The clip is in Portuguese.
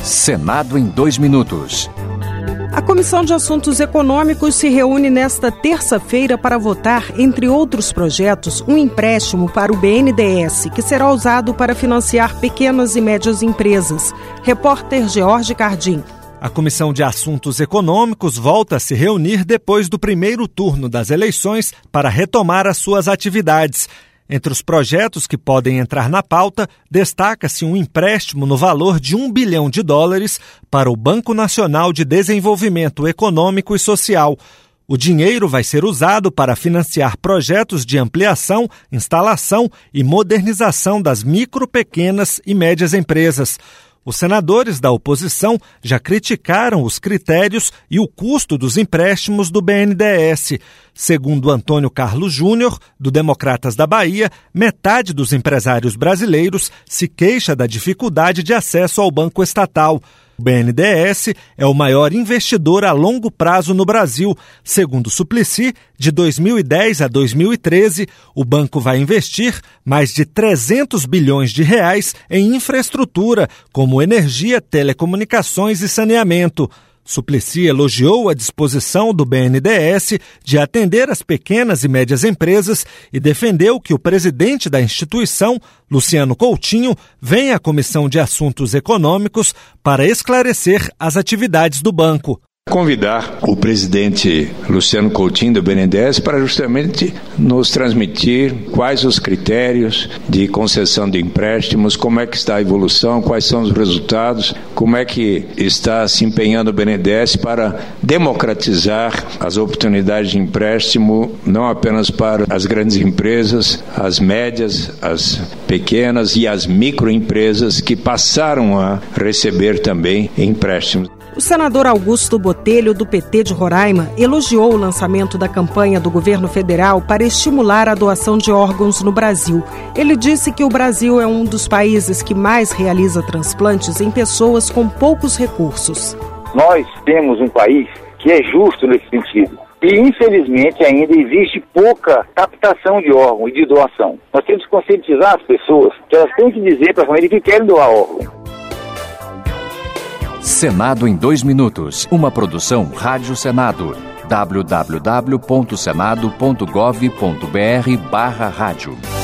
Senado em 2 minutos. A Comissão de Assuntos Econômicos se reúne nesta terça-feira para votar, entre outros projetos, um empréstimo para o BNDES, que será usado para financiar pequenas e médias empresas. Repórter George Cardim. A Comissão de Assuntos Econômicos volta a se reunir depois do primeiro turno das eleições para retomar as suas atividades. Entre os projetos que podem entrar na pauta, destaca-se um empréstimo no valor de US$1 bilhão para o Banco Nacional de Desenvolvimento Econômico e Social. O dinheiro vai ser usado para financiar projetos de ampliação, instalação e modernização das micro, pequenas e médias empresas. Os senadores da oposição já criticaram os critérios e o custo dos empréstimos do BNDES. Segundo Antônio Carlos Júnior, do Democratas da Bahia, metade dos empresários brasileiros se queixa da dificuldade de acesso ao banco estatal. O BNDES é o maior investidor a longo prazo no Brasil. Segundo Suplicy, de 2010 a 2013, o banco vai investir mais de 300 bilhões de reais em infraestrutura, como energia, telecomunicações e saneamento. Suplicy elogiou a disposição do BNDES de atender as pequenas e médias empresas e defendeu que o presidente da instituição, Luciano Coutinho, venha à Comissão de Assuntos Econômicos para esclarecer as atividades do banco. Convidar o presidente Luciano Coutinho do BNDES para justamente nos transmitir quais os critérios de concessão de empréstimos, como é que está a evolução, quais são os resultados, como é que está se empenhando o BNDES para democratizar as oportunidades de empréstimo, não apenas para as grandes empresas, as médias, as pequenas e as microempresas que passaram a receber também empréstimos. O senador Augusto Botelho, do PT de Roraima, elogiou o lançamento da campanha do governo federal para estimular a doação de órgãos no Brasil. Ele disse que o Brasil é um dos países que mais realiza transplantes em pessoas com poucos recursos. Nós temos um país que é justo nesse sentido. E, infelizmente, ainda existe pouca captação de órgão e de doação. Nós temos que conscientizar as pessoas que elas têm que dizer para a família que querem doar órgão. Senado em 2 minutos. Uma produção Rádio Senado. www.senado.gov.br/rádio